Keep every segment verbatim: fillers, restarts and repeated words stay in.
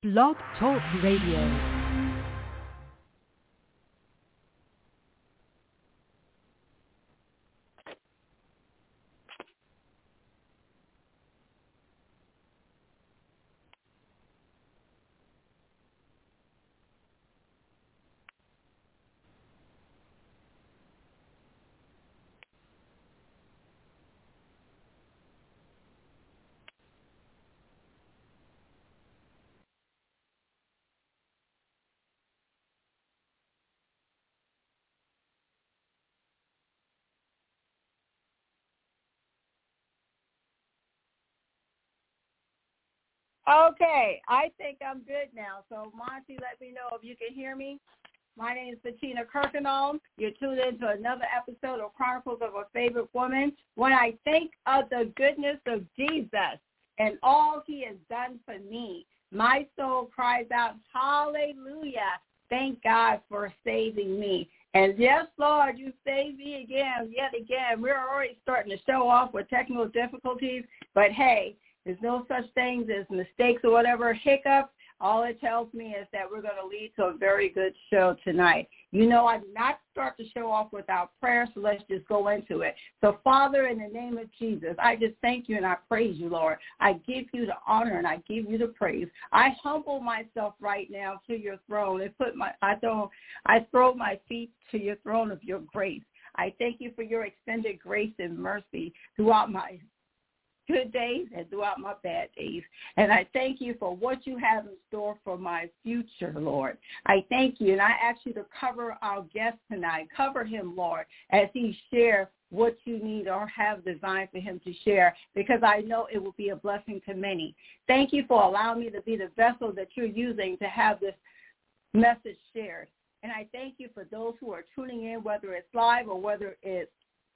Blog Talk Radio. Okay, I think I'm good now. So, Monty, let me know if you can hear me. My name is Bettina Kirkendall. You're tuned in to another episode of Chronicles of a Favorite Woman. When I think of the goodness of Jesus and all he has done for me, my soul cries out, hallelujah. Thank God for saving me. And yes, Lord, you saved me again, yet again. We're already starting to show off with technical difficulties, but hey, there's no such things as mistakes or whatever, hiccups. All it tells me is that we're going to lead to a very good show tonight. You know, I did not start the show off without prayer, so let's just go into it. So, Father, in the name of Jesus, I just thank you and I praise you, Lord. I give you the honor and I give you the praise. I humble myself right now to your throne and put my, I throw, I throw my feet to your throne of your grace. I thank you for your extended grace and mercy throughout my good days and throughout my bad days. And I thank you for what you have in store for my future, Lord. I thank you, and I ask you to cover our guest tonight. Cover him, Lord, as he shares what you need or have designed for him to share, because I know it will be a blessing to many. Thank you for allowing me to be the vessel that you're using to have this message shared. And I thank you for those who are tuning in, whether it's live or whether it's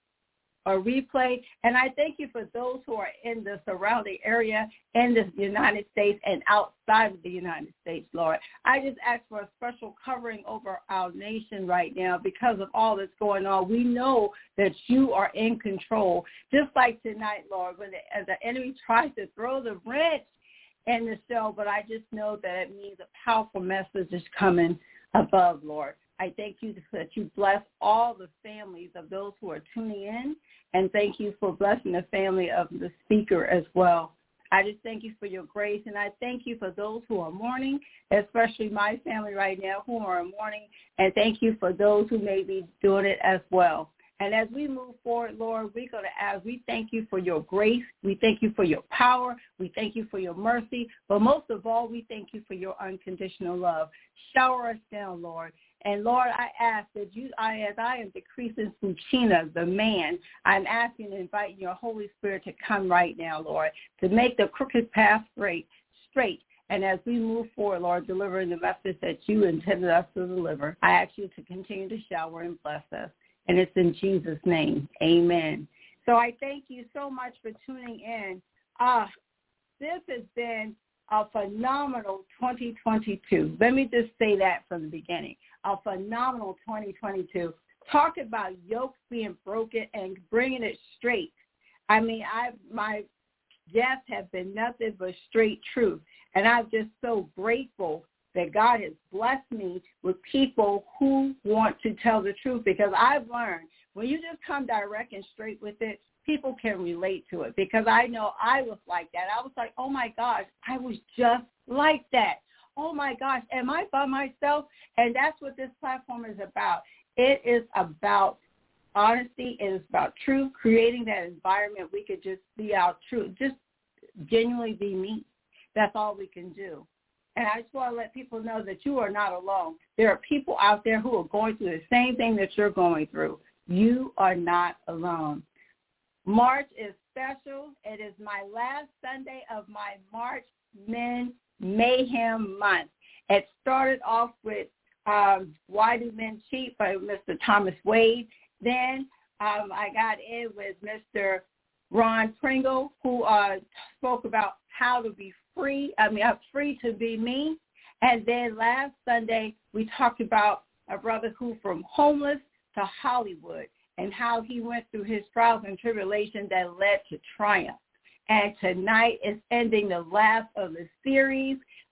a replay, and I thank you for those who are in the surrounding area in the United States and outside of the United States, Lord. I just ask for a special covering over our nation right now because of all that's going on. We know that you are in control, just like tonight, Lord, when the, as the enemy tries to throw the wrench in the show, but I just know that it means a powerful message is coming above, Lord. I thank you that you bless all the families of those who are tuning in, and thank you for blessing the family of the speaker as well. I just thank you for your grace, and I thank you for those who are mourning, especially my family right now who are mourning, and thank you for those who may be doing it as well. And as we move forward, Lord, we're going to ask, we thank you for your grace. We thank you for your power. We thank you for your mercy. But most of all, we thank you for your unconditional love. Shower us down, Lord. And, Lord, I ask that you, I, as I am decreasing Fuchina, the man, I'm asking and inviting your Holy Spirit to come right now, Lord, to make the crooked path straight, straight. And as we move forward, Lord, delivering the message that you intended us to deliver, I ask you to continue to shower and bless us. And it's in Jesus' name. Amen. So I thank you so much for tuning in. Ah, this has been a phenomenal twenty twenty-two. Let me just say that from the beginning. A phenomenal twenty twenty-two. Talk about yokes being broken and bringing it straight. I mean, I my guests have been nothing but straight truth. And I'm just so grateful that God has blessed me with people who want to tell the truth, because I've learned when you just come direct and straight with it, people can relate to it, because I know I was like that. I was like, oh, my gosh, I was just like that. Oh, my gosh, am I by myself? And that's what this platform is about. It is about honesty. It is about truth, creating that environment we could just be our truth, just genuinely be me. That's all we can do. And I just want to let people know that you are not alone. There are people out there who are going through the same thing that you're going through. You are not alone. March is special. It is my last Sunday of my March Men Mayhem Month. It started off with um, Why Do Men Cheat by Mister Thomas Wade. Then um, I got in with Mister Ron Pringle, who uh, spoke about how to be free. I mean, I'm free to be me. And then last Sunday, we talked about a brother who from homeless to Hollywood and how he went through his trials and tribulations that led to triumph. And tonight is ending the last of the series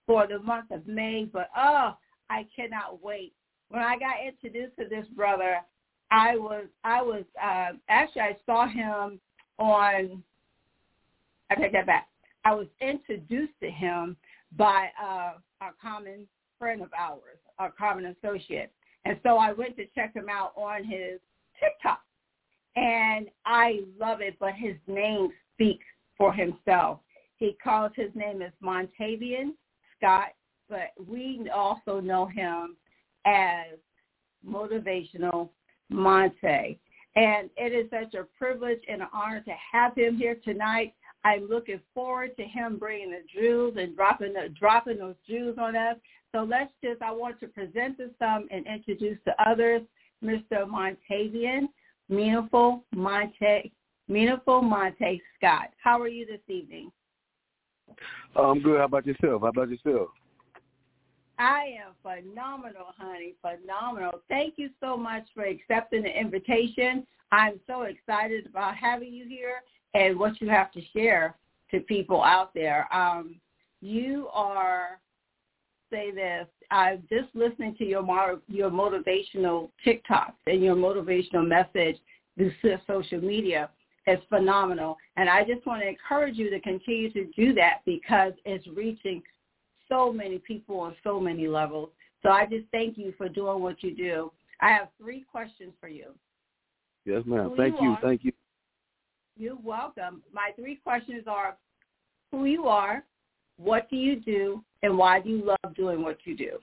for the month of May. But, oh, I cannot wait. When I got introduced to this brother, I was, I was uh, actually, I saw him on, I take that back. I was introduced to him by uh, a common friend of ours, a common associate. And so I went to check him out on his TikTok. And I love it, but his name speaks for himself. He calls his name is Montavian Scott, but we also know him as Motivational Monte. And it is such a privilege and an honor to have him here tonight. I'm looking forward to him bringing the jewels and dropping the, dropping those jewels on us. So let's just, I want to present to some and introduce to others, Mister Montavian, Meaningful Monte, Meaningful Monte Scott. How are you this evening? Oh, I'm good. How about yourself? How about yourself? I am phenomenal, honey, phenomenal. Thank you so much for accepting the invitation. I'm so excited about having you here and what you have to share to people out there. Um, you are, say this, I'm just listening to your your motivational TikToks and your motivational message through social media. It's phenomenal. And I just want to encourage you to continue to do that because it's reaching so many people on so many levels. So I just thank you for doing what you do. I have three questions for you. Yes, ma'am. Who thank you you. Are. Thank you. You're welcome. My three questions are who you are, what do you do, and why do you love doing what you do?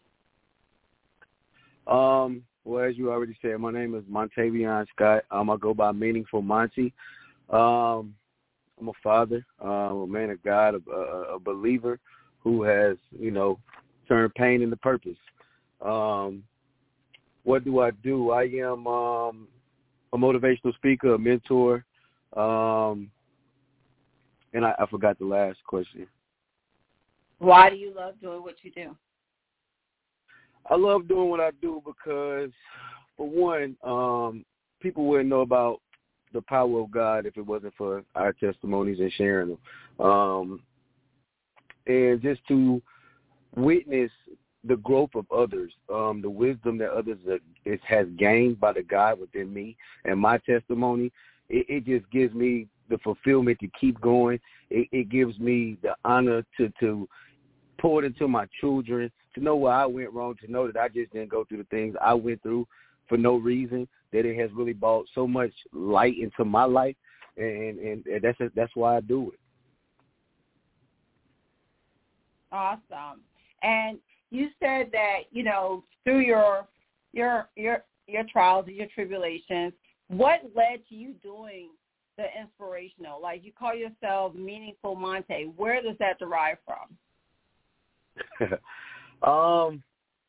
Um, well, as you already said, my name is Montavian Scott. Um, I go by Meaningful Monty. Um, I'm a father, uh, a man of God, a, a, a believer who has, you know, turned pain into purpose. Um, what do I do? I am um, a motivational speaker, a mentor, um, and I, I forgot the last question. Why do you love doing what you do? I love doing what I do because, for one, um, people wouldn't know about the power of God if it wasn't for our testimonies and sharing them. Um, and just to witness the growth of others, um, the wisdom that others uh, is, has gained by the God within me and my testimony, it, it just gives me the fulfillment to keep going. It, it gives me the honor to, to pour it into my children, to know where I went wrong, to know that I just didn't go through the things I went through for no reason, that it has really brought so much light into my life, and, and, and that's that's why I do it. Awesome. And you said that, you know, through your your your your trials and your tribulations, what led to you doing the inspirational? Like you call yourself Meaningful Monte. Where does that derive from? um,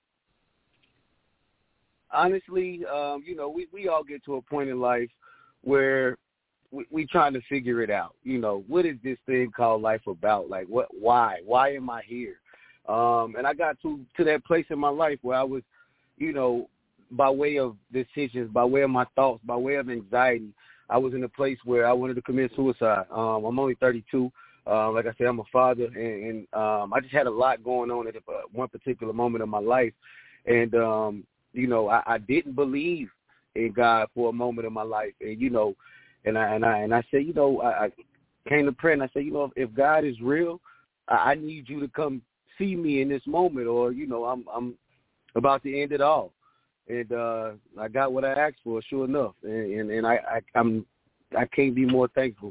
honestly, um, you know, we, we all get to a point in life where we, we trying to figure it out. You know, what is this thing called life about? Like, what? Why? Why am I here? Um, and I got to, to that place in my life where I was, you know, by way of decisions, by way of my thoughts, by way of anxiety, I was in a place where I wanted to commit suicide. Um, I'm only thirty-two. Uh, like I said, I'm a father, and, and um, I just had a lot going on at uh, one particular moment of my life. And, um, you know, I, I didn't believe in God for a moment of my life. And, you know, and I and I, and I said, you know, I, I came to prayer, and I said, you know, if God is real, I, I need you to come see me in this moment, or, you know, I'm I'm about to end it all. And uh, I got what I asked for, sure enough. And, and, and I, I, I'm, I can't be more thankful.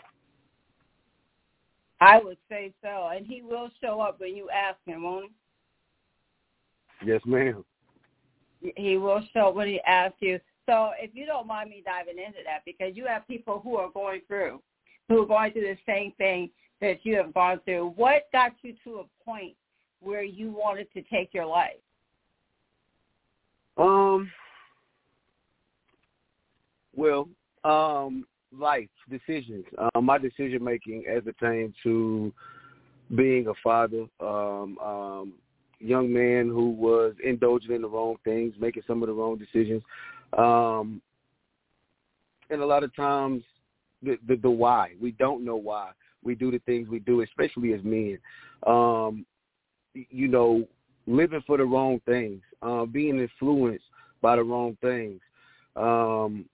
I would say so. And he will show up when you ask him, won't he? Yes, ma'am. He will show up when he asks you. So if you don't mind me diving into that, because you have people who are going through, who are going through the same thing that you have gone through, what got you to a point where you wanted to take your life? Um, well, um, life, decisions, um, my decision-making as it pertains to being a father, um, um, young man who was indulging in the wrong things, making some of the wrong decisions. Um, and a lot of times the, the, the why, we don't know why we do the things we do, especially as men. Um, you know, living for the wrong things, uh, being influenced by the wrong things, um,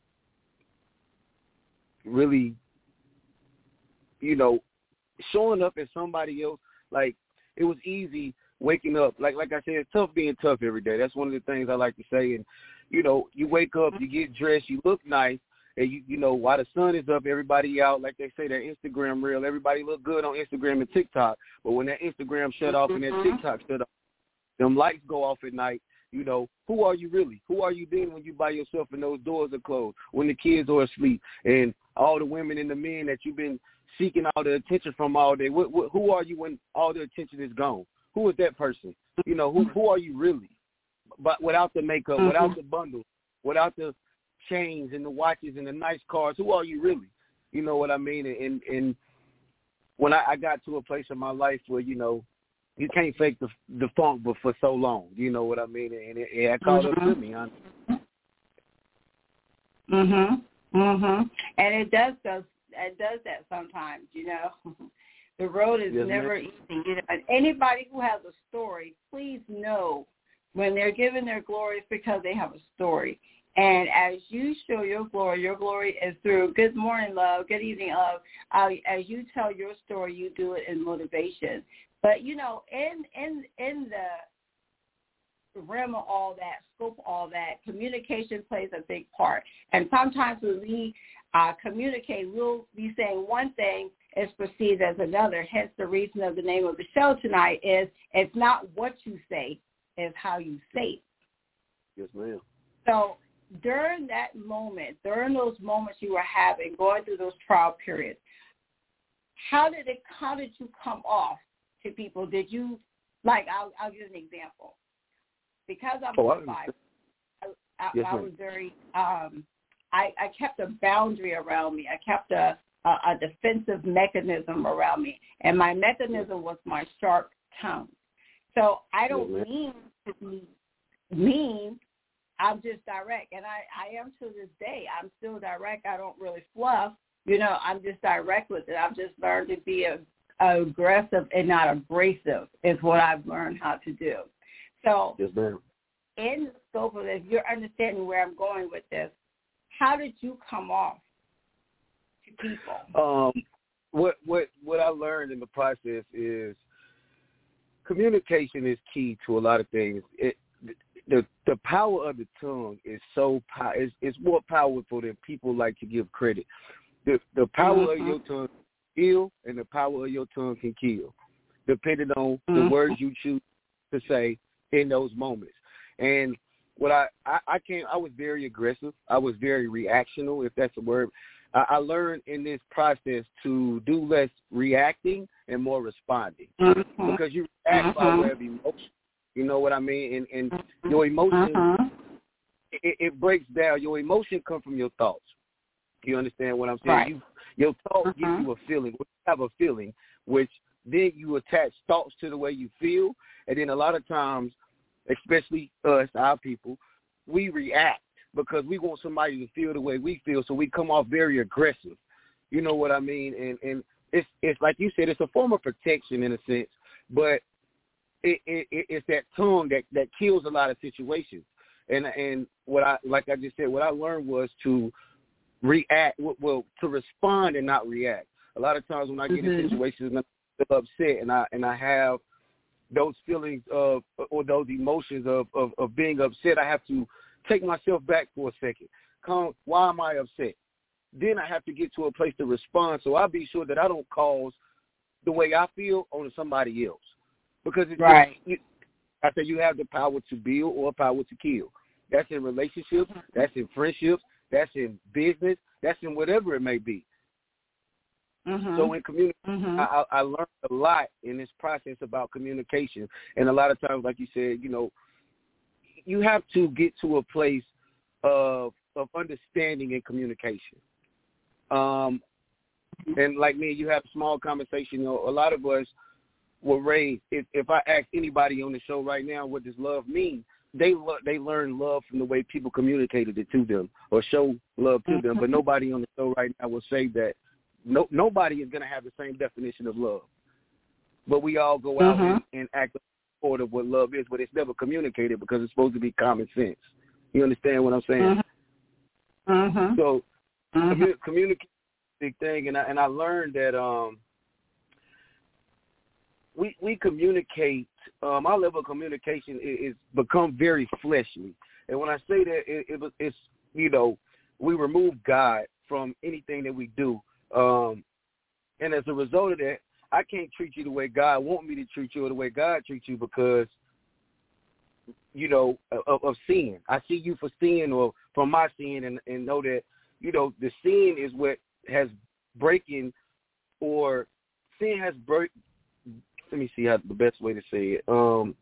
really, you know, showing up as somebody else. Like, it was easy waking up. Like like I said, it's tough being tough every day. That's one of the things I like to say. And, you know, you wake up, you get dressed, you look nice, and, you you know, while the sun is up, everybody out, like they say, that Instagram reel, everybody look good on Instagram and TikTok. But when that Instagram shut off and that TikTok shut off, them lights go off at night, you know, who are you really? Who are you being when you by yourself and those doors are closed, when the kids are asleep, and all the women and the men that you've been seeking all the attention from all day? What, what, who are you when all the attention is gone? Who is that person? You know, who who are you really? But without the makeup, mm-hmm. without the bundle, without the chains and the watches and the nice cars, who are you really? You know what I mean? And and when I, I got to a place in my life where, you know, you can't fake the the funk, but for so long, you know what I mean? And it, it caught mm-hmm. up to me, honestly. Mhm. Mhm. And it does does it does that sometimes, you know. The road is yes, never ma'am. easy. You know, and anybody who has a story, please know when they're giving their glory, it's because they have a story. And as you show your glory, your glory is through good morning, love, good evening, love. Uh, as you tell your story, you do it in motivation. But, you know, in in in the realm of all that, scope of all that, communication plays a big part. And sometimes when we uh, communicate, we'll be saying one thing, is perceived as another. Hence the reason of the name of the show tonight is it's not what you say, it's how you say it. Yes, ma'am. So during that moment, during those moments you were having, going through those trial periods, how did it? How did you come off to people? Did you, like, I'll, I'll give an example. Because I'm oh, a survivor, I, I, yes, I was very, um, I, I kept a boundary around me. I kept a, a, a defensive mechanism around me. And my mechanism was my sharp tongue. So I don't yes, mean to be mean. I'm just direct. And I, I am to this day. I'm still direct. I don't really fluff. You know, I'm just direct with it. I've just learned to be a, a aggressive and not abrasive is what I've learned how to do. So yes, ma'am. In the scope of this, you're understanding where I'm going with this. How did you come off to people? Um, what what what I learned in the process is communication is key to a lot of things. It, the the power of the tongue is so pow- it's, it's more powerful than people like to give credit. The the power mm-hmm. of your tongue can heal, and the power of your tongue can kill, depending on mm-hmm. the words you choose to say in those moments. And what I, I, I came, I was very aggressive. I was very reactional, if that's a word. I, I learned in this process to do less reacting and more responding. Mm-hmm. Because you react mm-hmm. by way of emotion. You know what I mean? And, and mm-hmm. your emotion, mm-hmm. it, it breaks down. Your emotion comes from your thoughts. You understand what I'm saying? Right. You, your thoughts mm-hmm. give you a feeling. You have a feeling, which then you attach thoughts to the way you feel. And then a lot of times, especially us, our people, we react because we want somebody to feel the way we feel, so we come off very aggressive. You know what I mean? And and it's it's like you said, it's a form of protection in a sense, but it, it it's that tongue that, that kills a lot of situations. And and what I like I just said, what I learned was to react, well, to respond and not react. A lot of times when I get mm-hmm. in situations, I'm upset, and I and I have those feelings of or those emotions of, of, of being upset, I have to take myself back for a second. Come, why am I upset? Then I have to get to a place to respond, so I'll be sure that I don't cause the way I feel on somebody else. Because it's right. just, I said you have the power to build or power to kill. That's in relationships, that's in friendships, that's in business, that's in whatever it may be. Mm-hmm. So in community, mm-hmm. I, I learned a lot in this process about communication. And a lot of times, like you said, you know, you have to get to a place of of understanding and communication. Um, and like me, you have small conversation. You know, a lot of us were raised. If, if I ask anybody on the show right now, what does love mean? They lo- they learn love from the way people communicated it to them or show love to mm-hmm. them. But nobody on the show right now will say that. No, nobody is going to have the same definition of love, but we all go out mm-hmm. and, and act part of what love is, but it's never communicated because it's supposed to be common sense. You understand what I'm saying? Mm-hmm. So mm-hmm. commu- communication is a big thing, and I, and I learned that um, we we communicate. Um, our level of communication is, is become very fleshly, and when I say that, it, it, it's you know we remove God from anything that we do, um, and as a result of that, I can't treat you the way God wants me to treat you or the way God treats you because, you know, of, of sin. I see you for sin or for my sin and, and know that, you know, the sin is what has breaking or sin has break. Let me see how the best way to say it. Um,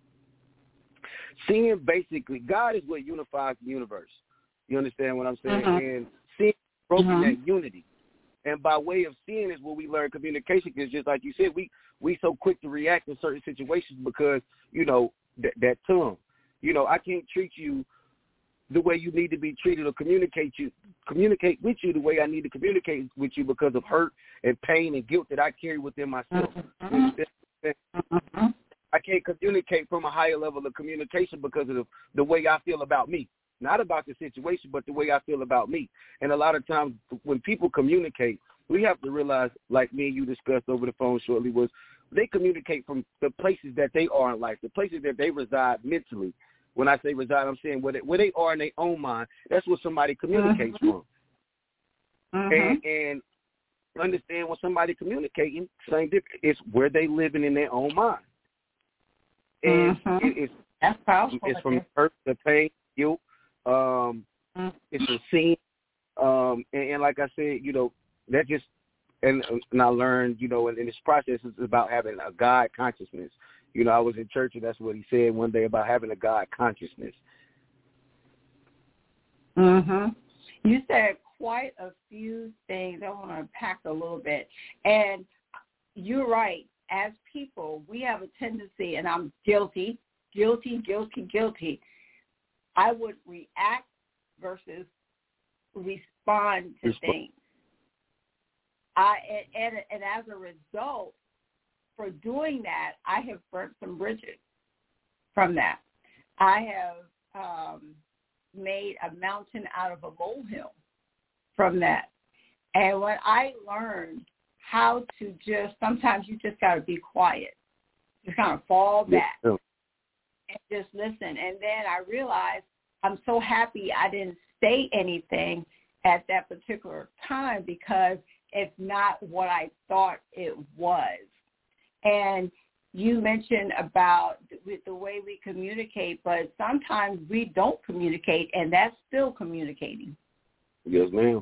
sin basically, God is what unifies the universe. You understand what I'm saying? Mm-hmm. And sin broken mm-hmm. that unity. And by way of sin is where we learn communication because just like you said, we, we so quick to react in certain situations because, you know, that, that tongue. You know, I can't treat you the way you need to be treated or communicate you communicate with you the way I need to communicate with you because of hurt and pain and guilt that I carry within myself. Mm-hmm. Mm-hmm. I can't communicate from a higher level of communication because of the, the way I feel about me. Not about the situation, but the way I feel about me. And a lot of times when people communicate, we have to realize, like me and you discussed over the phone shortly, was they communicate from the places that they are in life, the places that they reside mentally. When I say reside, I'm saying where they, where they are in their own mind. That's where somebody communicates mm-hmm. from. Mm-hmm. And, and understand when somebody communicating, same difference. It's where they living in their own mind. And mm-hmm. it, it's, That's powerful. it's from hurt to pain, guilt. Um, mm-hmm. It's a scene. Um, and, and like I said, you know, that just, and, and I learned, you know, in, in this process, it's about having a God consciousness. You know, I was in church, and that's what he said one day about having a God consciousness. Mm-hmm. You said quite a few things. I want to unpack a little bit. And you're right. As people, we have a tendency, and I'm guilty, guilty, guilty, guilty. I would react versus respond to Resp- things. I and, and, and as a result, for doing that, I have burnt some bridges from that. I have um, made a mountain out of a molehill from that. And when I learned how to just, sometimes you just got to be quiet, just kind of fall back yeah. and just listen. And then I realized I'm so happy I didn't say anything at that particular time because it's not what I thought it was. And you mentioned about with the way we communicate, but sometimes we don't communicate, and that's still communicating. Yes, ma'am.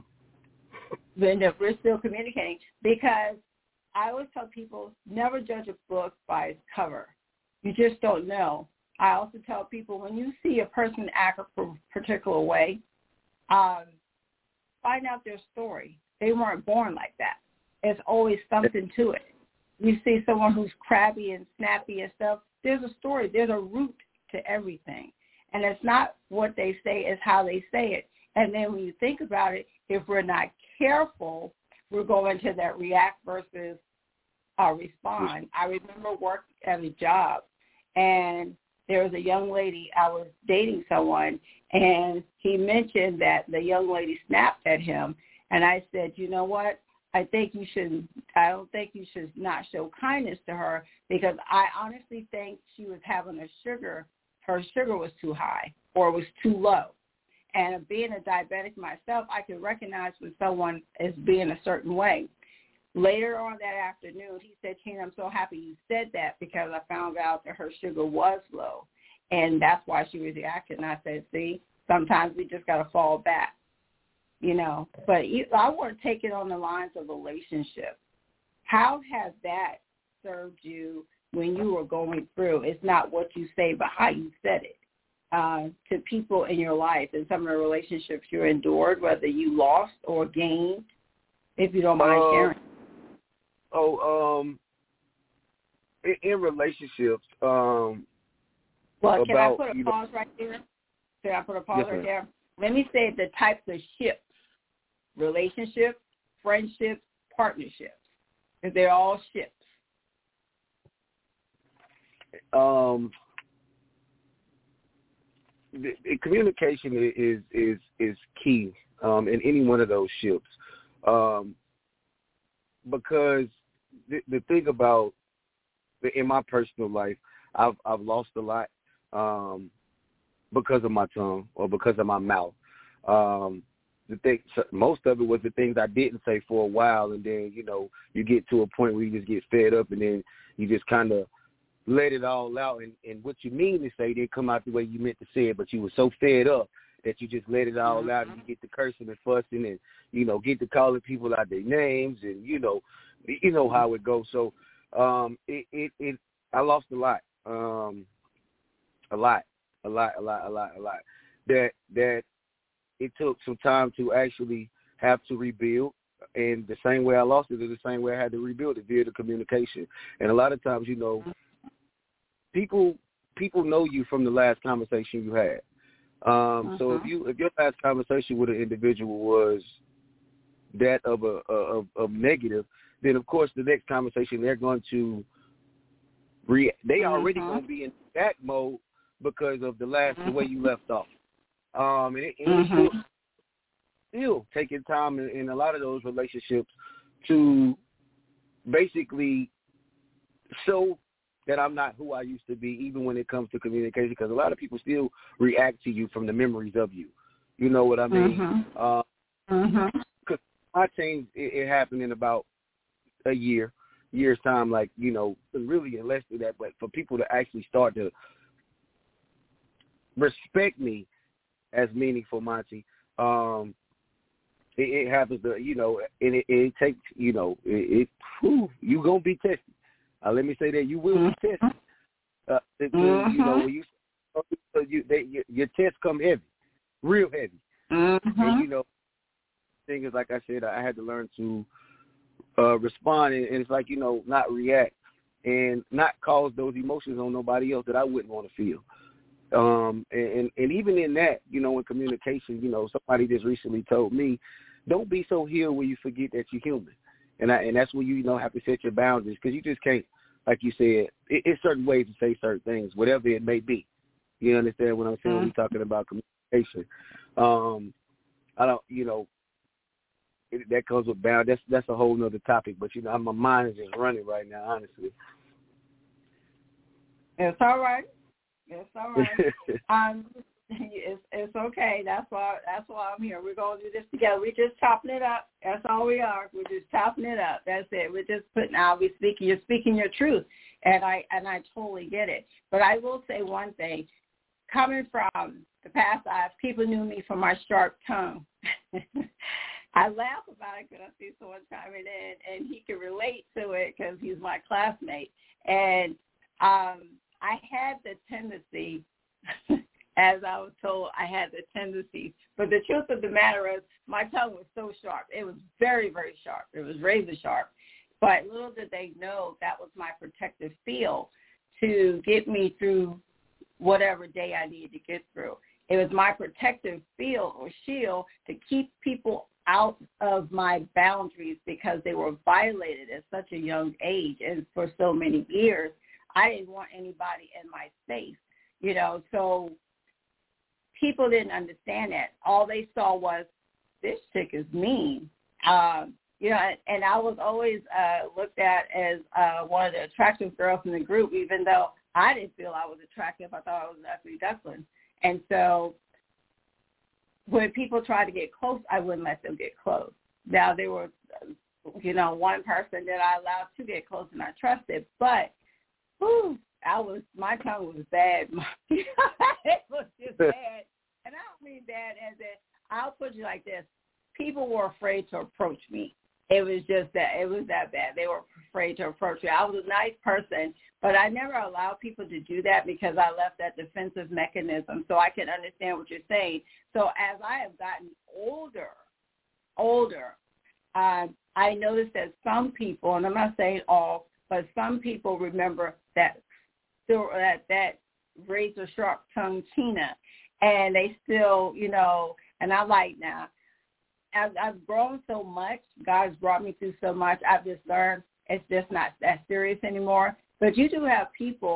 When we're still communicating, because I always tell people never judge a book by its cover. You just don't know. I also tell people when you see a person act a particular way, um, find out their story. They weren't born like that. There's always something to it. You see someone who's crabby and snappy and stuff, there's a story. There's a root to everything. And it's not what they say, it's how they say it. And then when you think about it, if we're not careful, we're going to that react versus uh, respond. I remember working at a job, and there was a young lady, I was dating someone, and he mentioned that the young lady snapped at him. And I said, you know what? I think you should, I don't think you should not show kindness to her because I honestly think she was having a sugar, her sugar was too high or was too low. And being a diabetic myself, I can recognize when someone is being a certain way. Later on that afternoon, he said, Tina, I'm so happy you said that because I found out that her sugar was low. And that's why she was reacting. And I said, see, sometimes we just got to fall back. You know, but you, I want to take it on the lines of relationship. How has that served you when you were going through? It's not what you say, but how you said it uh, to people in your life and some of the relationships you endured, whether you lost or gained, if you don't mind uh, sharing. Oh, um, in, in relationships, um, well, can about, I put a pause know, right there? Can I put a pause yes, right ma'am. there? Let me say the types of ships. Relationships, friendships, partnerships. Because they're all ships. um, the, the communication is is is key um, in any one of those ships, um, because the, the thing about in my personal life, I've I've lost a lot um, because of my tongue or because of my mouth. Um, the thing, most of it was the things I didn't say for a while, and then you know you get to a point where you just get fed up, and then you just kind of let it all out, and, and what you mean to say didn't come out the way you meant to say it, but you were so fed up that you just let it all mm-hmm. out, and you get to cursing and fussing, and you know get to calling people out their names, and you know you know how it goes. So um, it, it it I lost a lot, um, a lot, a lot, a lot, a lot, a lot. That that. It took some time to actually have to rebuild, and the same way I lost it is the same way I had to rebuild it via the communication. And a lot of times, you know, people people know you from the last conversation you had. Um, uh-huh. So if you if your last conversation with an individual was that of a of, of negative, then of course the next conversation they're going to re they uh-huh. already going to be in that mode because of the last uh-huh. the way you left off. Um, and, it, and mm-hmm. it's still, still taking time in, in a lot of those relationships to basically show that I'm not who I used to be, even when it comes to communication, because a lot of people still react to you from the memories of you. You know what I mean? Mm-hmm. Uh, mm-hmm. Cause my change, it, it happened in about a year, year's time, like, you know, really in less than that, but for people to actually start to respect me as meaningful, Monty. Um, it, it happens to, you know, and it, it takes, you know, it, it whew, you going to be tested. Uh, let me say that you will be tested. Uh, to, mm-hmm. You know, when you, you they, your, your tests come heavy, real heavy. Mm-hmm. And, you know, the thing is, like I said, I had to learn to uh, respond, and, and it's like, you know, not react and not cause those emotions on nobody else that I wouldn't want to feel. Um, and, and even in that, you know, in communication, you know, somebody just recently told me, don't be so healed where you forget that you're human. And I, and that's where you, you know, have to set your boundaries, because you just can't, like you said, it, it's certain ways to say certain things, whatever it may be. You understand what I'm saying? Mm-hmm. When we're talking about communication. Um, I don't, you know, it, that comes with boundaries. That's, that's a whole nother topic, but, you know, my mind is just running right now, honestly. It's all right. It's all right. um, it's it's okay. That's why that's why I'm here. We're gonna do this together. We're just chopping it up. That's all we are. We're just chopping it up. That's it. We're just putting out. We speaking. You're speaking your truth, and I and I totally get it. But I will say one thing. Coming from the past life, people knew me for my sharp tongue. I laugh about it because I see someone chiming in, and he can relate to it because he's my classmate. And um, I had the tendency, as I was told, I had the tendency. But the truth of the matter is, my tongue was so sharp. It was very, very sharp. It was razor sharp. But little did they know that was my protective field to get me through whatever day I needed to get through. It was my protective field or shield to keep people out of my boundaries because they were violated at such a young age and for so many years. I didn't want anybody in my space, you know, so people didn't understand that. All they saw was, this chick is mean. Um, you know, and I was always uh, looked at as uh, one of the attractive girls in the group, even though I didn't feel I was attractive. I thought I was an ugly duckling. And so when people tried to get close, I wouldn't let them get close. Now, there were, you know, one person that I allowed to get close and I trusted, but whew, I was, my tongue was bad. It was just bad. And I don't mean bad as in, I'll put you like this. People were afraid to approach me. It was just that, it was that bad. They were afraid to approach me. I was a nice person, but I never allowed people to do that because I left that defensive mechanism, so I can understand what you're saying. So as I have gotten older, older, uh, I noticed that some people, and I'm not saying all, but some people remember that still that that razor sharp tongue Tina, and they still, you know, and I like now. As I've grown so much, God's brought me through so much. I've just learned it's just not that serious anymore. But you do have people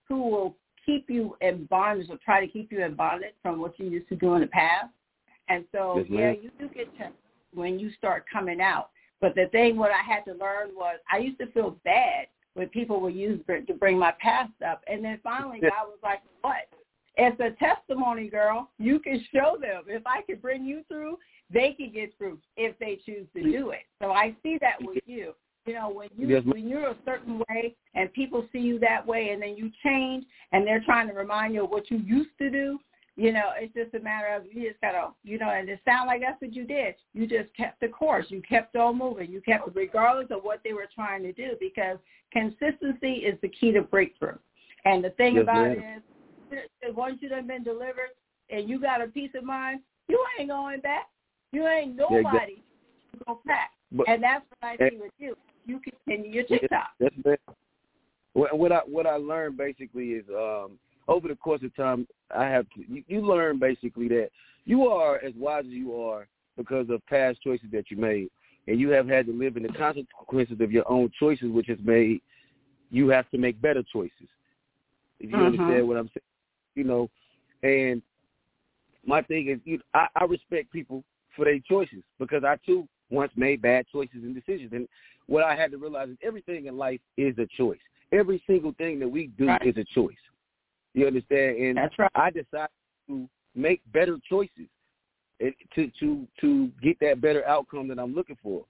who will keep you in bondage or try to keep you in bondage from what you used to do in the past. And so, yes, yeah, you do get tested when you start coming out. But the thing what I had to learn was I used to feel bad when people would use to bring my past up. And then finally God was like, what? It's a testimony, girl. You can show them. If I can bring you through, they can get through if they choose to do it. So I see that with you. You know, when you yes, when you're a certain way and people see you that way and then you change and they're trying to remind you of what you used to do, you know, it's just a matter of you just got to, you know, and it sounds like that's what you did. You just kept the course. You kept on moving. You kept, regardless of what they were trying to do, because consistency is the key to breakthrough. And the thing yes, about ma'am. it is, once you done been delivered and you got a peace of mind, you ain't going back. You ain't nobody yeah, exactly. to go back. But, and that's what I see with you. You continue your TikTok. That's bad. What, what I what I learned basically is um, over the course of time, I have to, you, you learn basically that you are as wise as you are because of past choices that you made, and you have had to live in the consequences of your own choices, which has made you have to make better choices. If you Mm-hmm. understand what I'm saying, you know. And my thing is, you, I, I respect people for their choices because I too once made bad choices and decisions. And what I had to realize is everything in life is a choice. Every single thing that we do right. is a choice. You understand? And that's right. I decided to make better choices to to to get that better outcome that I'm looking for.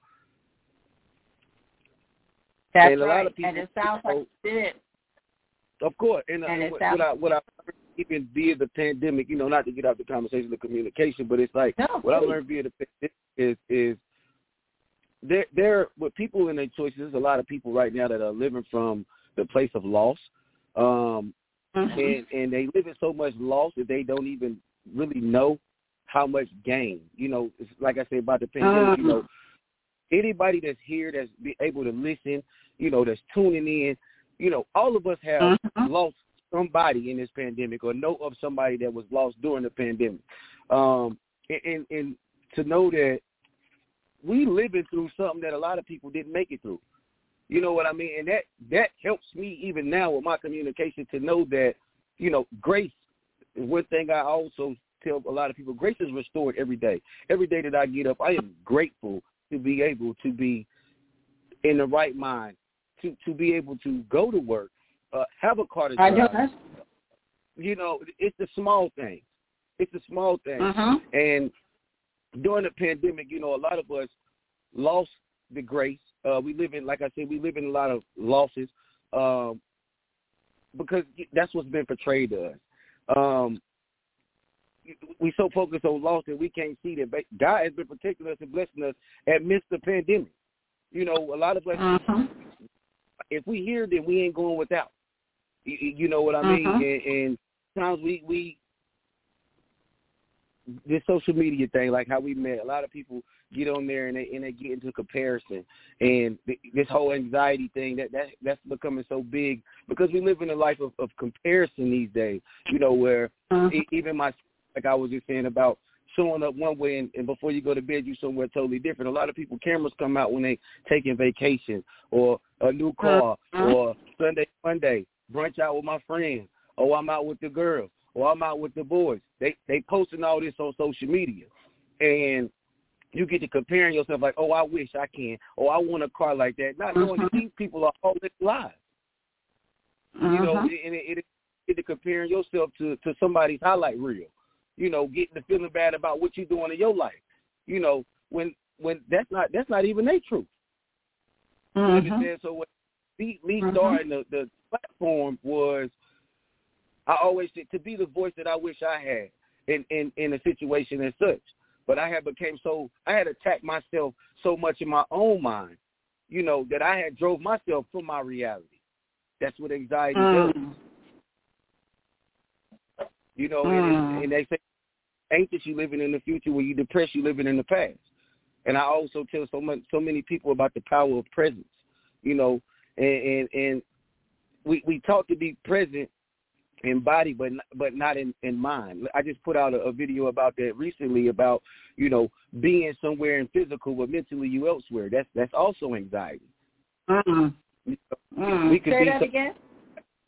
That's and a right. lot of people, and it sounds like you did. Of course. And, and uh, it what, sounds what I what I even via the pandemic, you know, not to get out the conversation of communication, but it's like no, what please. I learned via the pandemic is is there there with people in their choices. There's a lot of people right now that are living from the place of loss, um, mm-hmm. and and they live in so much loss that they don't even really know how much gain. You know, it's like I said about the pandemic. Mm-hmm. You know, anybody that's here that's be able to listen, you know, that's tuning in. You know, all of us have mm-hmm. lost somebody in this pandemic or know of somebody that was lost during the pandemic. Um, and, and, and to know that we living through something that a lot of people didn't make it through. You know what I mean? And that, that helps me even now with my communication to know that, you know, grace is one thing I also tell a lot of people. Grace is restored every day. Every day that I get up, I am grateful to be able to be in the right mind, to, to be able to go to work, uh, have a car to drive. I know that. You know, it's the small things. It's the small things. Mm-hmm. And during the pandemic, you know, a lot of us lost the grace. Uh, we live in, like I said, we live in a lot of losses um, because that's what's been portrayed to us. Um, we so focused on loss that we can't see that God has been protecting us and blessing us amidst the pandemic. You know, a lot of us, mm-hmm. if we hear, then we ain't going without. You, you know what I mean? Mm-hmm. And, and sometimes we, we, this social media thing, like how we met, a lot of people get on there and they and they get into comparison, and th- this whole anxiety thing that, that that's becoming so big because we live in a life of, of comparison these days. You know, where mm-hmm. e- even my, like I was just saying about showing up one way and, and before you go to bed you somewhere totally different. A lot of people, cameras come out when they taking vacation or a new car mm-hmm. or Sunday, Monday, brunch out with my friends, or I'm out with the girls, or I'm out with the boys. They they posting all this on social media, and you get to comparing yourself like, oh, I wish I can, or I want a car like that, not knowing that these people are all living lives. Mm-hmm. You know, and it, it, it, it comparing yourself to, to somebody's highlight reel. You know, getting the feeling bad about what you're doing in your life. You know, when when that's not that's not even their truth. Mm-hmm. You understand? So when me, me mm-hmm. starting the, the platform was, I always said, to be the voice that I wish I had in, in, in a situation as such. But I had became so, I had attacked myself so much in my own mind, you know, that I had drove myself from my reality. That's what anxiety mm. does. You know, mm. and, and they say, anxious, you living in the future. When you depressed, you living in the past. And I also tell so much, so many people about the power of presence, you know, and, and, and we, we talk to be present in body, but but not in, in mind. I just put out a, a video about that recently about, you know, being somewhere in physical, but mentally you elsewhere. That's that's also anxiety. Mm. You know, mm. we could Say be that some, again?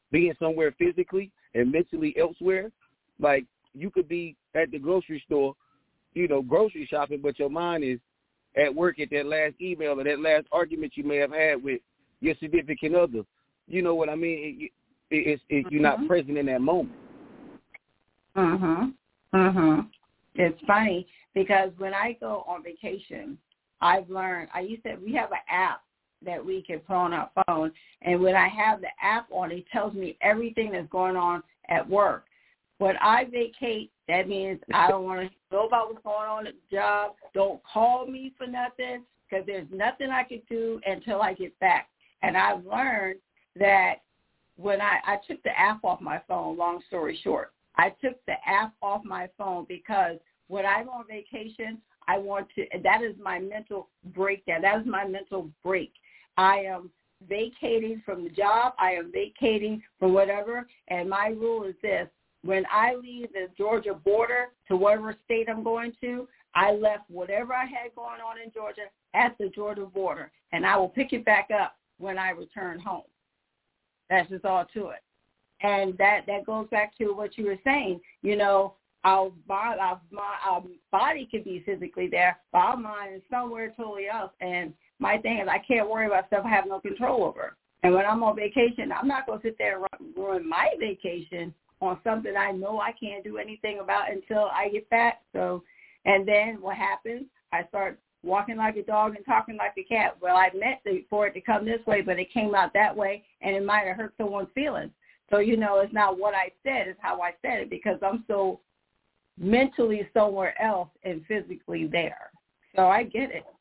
being somewhere physically and mentally elsewhere. Like, you could be at the grocery store, you know, grocery shopping, but your mind is at work at that last email or that last argument you may have had with your significant other. You know what I mean? It, it, it's it, you're not present in that moment. Mhm. Mhm. It's funny because when I go on vacation, I've learned. I used to. We have an app that we can put on our phone, and when I have the app on, it tells me everything that's going on at work. When I vacate, that means I don't want to know about what's going on at the job. Don't call me for nothing because there's nothing I can do until I get back. And I've learned that when I, I took the app off my phone, long story short, I took the app off my phone because when I'm on vacation, I want to, that is my mental breakdown. That is my mental break. I am vacating from the job. I am vacating from whatever. And my rule is this. When I leave the Georgia border to whatever state I'm going to, I left whatever I had going on in Georgia at the Georgia border, and I will pick it back up when I return home. That's just all to it. And that, that goes back to what you were saying. You know, our, our, our body could be physically there, but our mind is somewhere totally else. And my thing is I can't worry about stuff I have no control over. And when I'm on vacation, I'm not going to sit there and ruin my vacation on something I know I can't do anything about until I get back. So, and then what happens? I start walking like a dog and talking like a cat. Well, I meant to, for it to come this way, but it came out that way, and it might have hurt someone's feelings. So, you know, it's not what I said, it's how I said it, because I'm so mentally somewhere else and physically there. So I get it.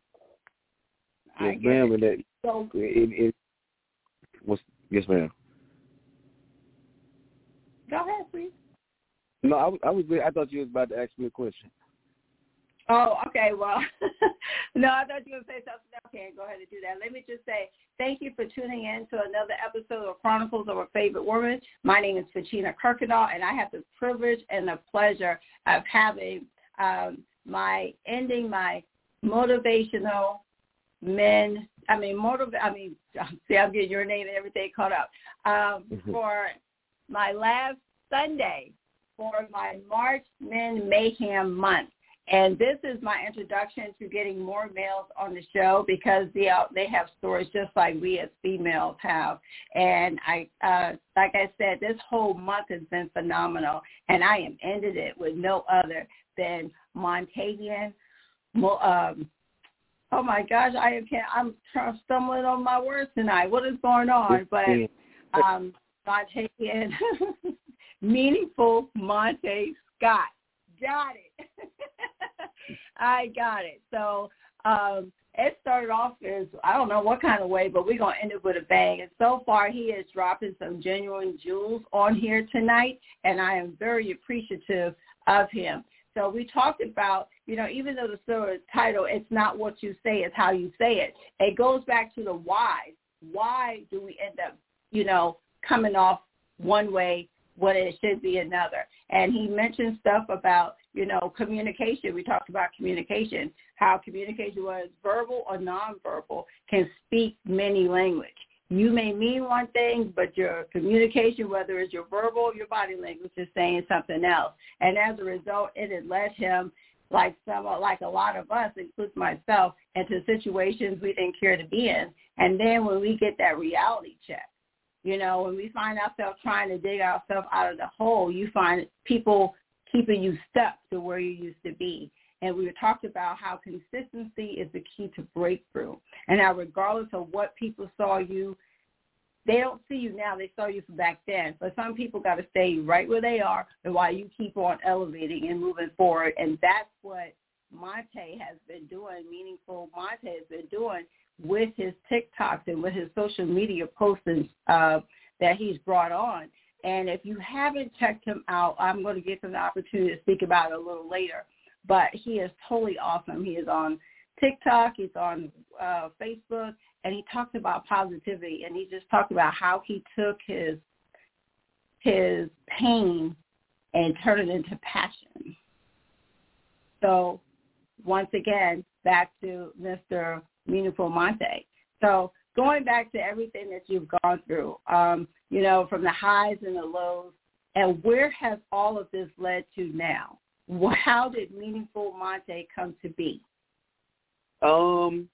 I Yes, get ma'am. it. And that, So, it, it, what's, yes, ma'am. Go ahead, please. No, I, was- I was. I thought you was about to ask me a question. Oh, okay. Well, no, I thought you were going to say something else. Okay, go ahead and do that. Let me just say thank you for tuning in to another episode of Chronicles of a Favorite Woman. My name is Fachina Kirkendall, and I have the privilege and the pleasure of having um, my ending my motivational men. I mean, motiv. I mean, see, I'm getting your name and everything caught up um, for my last Sunday for my March Men Mayhem Month. And this is my introduction to getting more males on the show because they, uh, they have stories just like we as females have. And I, uh, like I said, this whole month has been phenomenal. And I am ended it with no other than Montavian. Um, oh, my gosh, I am, I'm stumbling on my words tonight. What is going on? But um, Montavian, Meaningful Monte Scott. Got it. I got it. So um, it started off as, I don't know what kind of way, but we're going to end it with a bang. And so far, he is dropping some genuine jewels on here tonight, and I am very appreciative of him. So we talked about, you know, even though the sort of title, it's not what you say, it's how you say it. It goes back to the why. Why do we end up, you know, coming off one way when it should be another? And he mentioned stuff about, you know, communication. We talked about communication, how communication, whether it's verbal or nonverbal, can speak many language. You may mean one thing, but your communication, whether it's your verbal or your body language, is saying something else. And as a result, it has led him, like some, like a lot of us, including myself, into situations we didn't care to be in. And then when we get that reality check, you know, when we find ourselves trying to dig ourselves out of the hole, you find people keeping you stuck to where you used to be. And we talked about how consistency is the key to breakthrough. And how regardless of what people saw you, they don't see you now, they saw you from back then. But some people got to stay right where they are and while you keep on elevating and moving forward. And that's what Monte has been doing, Meaningful Monte has been doing with his TikToks and with his social media postings uh, that he's brought on. And if you haven't checked him out, I'm going to give him the opportunity to speak about it a little later. But he is totally awesome. He is on TikTok, he's on uh, Facebook, and he talks about positivity. And he just talked about how he took his his pain and turned it into passion. So once again, back to Mister Meaningful Monte. So going back to everything that you've gone through, um, you know, from the highs and the lows, and where has all of this led to now? How did Meaningful Monte come to be? Um,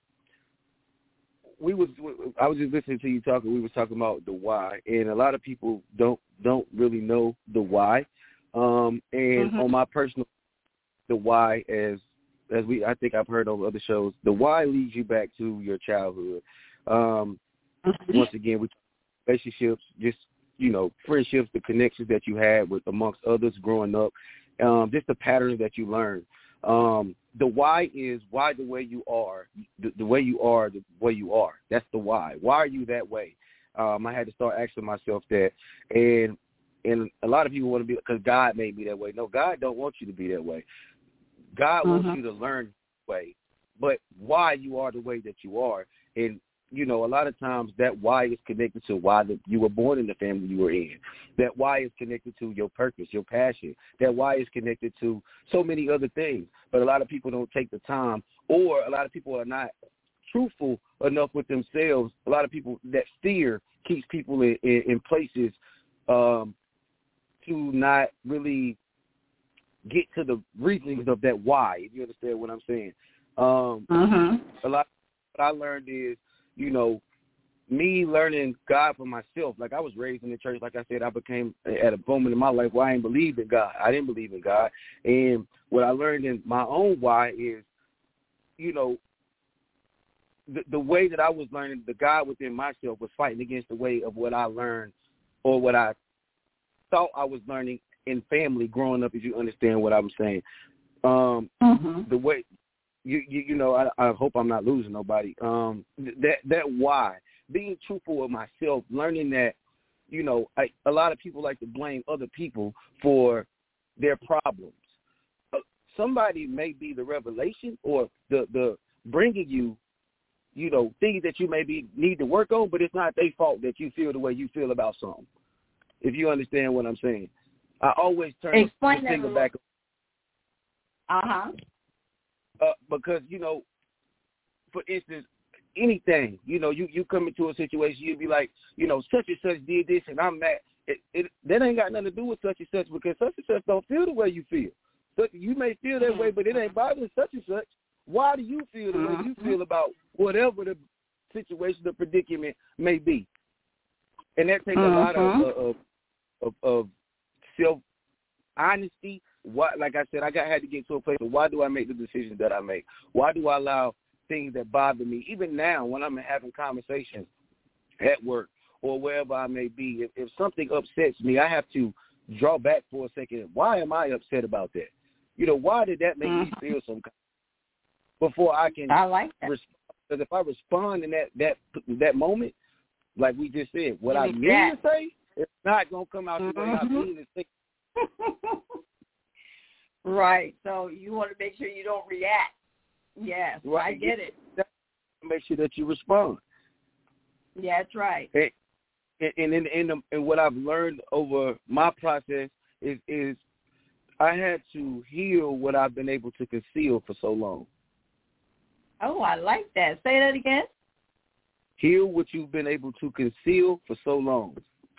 we was I was just listening to you talking. We was talking about the why, and a lot of people don't don't really know the why. Um, and mm-hmm. on my personal, the why, as as we I think I've heard on other shows, the why leads you back to your childhood. Um, mm-hmm. Once again, we relationships, just you know, friendships, the connections that you had with amongst others growing up, um, just the patterns that you learned. Um, the why is why the way you are, the, the way you are, the way you are. That's the why. Why are you that way? Um, I had to start asking myself that. And and a lot of people want to be, because God made me that way. No, God don't want you to be that way. God mm-hmm. wants you to learn that way. But why you are the way that you are. And, you know, a lot of times that why is connected to why the, you were born in the family you were in. That why is connected to your purpose, your passion. That why is connected to so many other things. But a lot of people don't take the time, or a lot of people are not truthful enough with themselves. A lot of people, that fear keeps people in, in, in places um, to not really get to the reasonings of that why, if you understand what I'm saying. Um, uh-huh. A lot of what I learned is, you know, me learning God for myself. Like, I was raised in the church. Like I said, I became at a moment in my life where I didn't believe in God. I didn't believe in God. And what I learned in my own why is, you know, the, the way that I was learning, the God within myself was fighting against the way of what I learned or what I thought I was learning in family growing up, if you understand what I'm saying. Um, mm-hmm. The way, you, you, you know, I, I hope I'm not losing nobody. Um, that, that why. Being truthful with myself, learning that, you know, I, a lot of people like to blame other people for their problems. Uh, somebody may be the revelation or the, the bringing you, you know, things that you maybe need to work on, but it's not their fault that you feel the way you feel about something, if you understand what I'm saying. I always turn Explain the that finger back. Uh-huh. Uh, because, you know, for instance, anything, you know, you, you come into a situation, you'd be like, you know, such and such did this and I'm mad. It, it, that ain't got nothing to do with such and such, because such and such don't feel the way you feel. So you may feel that way, but it ain't bothering such and such. Why do you feel the way you feel about whatever the situation, the predicament may be? And that takes a lot of, of, of, of self-honesty. Why, like I said, I got had to get to a place of why do I make the decisions that I make? Why do I allow things that bother me? Even now when I'm having conversations at work or wherever I may be, if, if something upsets me, I have to draw back for a second. Why am I upset about that? You know, why did that make mm-hmm. me feel some kind of, before I can I like that. respond? Because if I respond in that, that, that moment, like we just said, what I mean that. to say, it's not going to come out mm-hmm. the way I mean to say. Right. So you want to make sure you don't react. Yes, right. I get it. Make sure that you respond. Yeah, that's right. And and in and, and what I've learned over my process is is I had to heal what I've been able to conceal for so long. Oh, I like that. Say that again. Heal what you've been able to conceal for so long.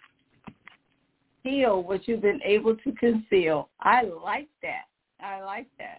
Heal what you've been able to conceal. I like that. I like that.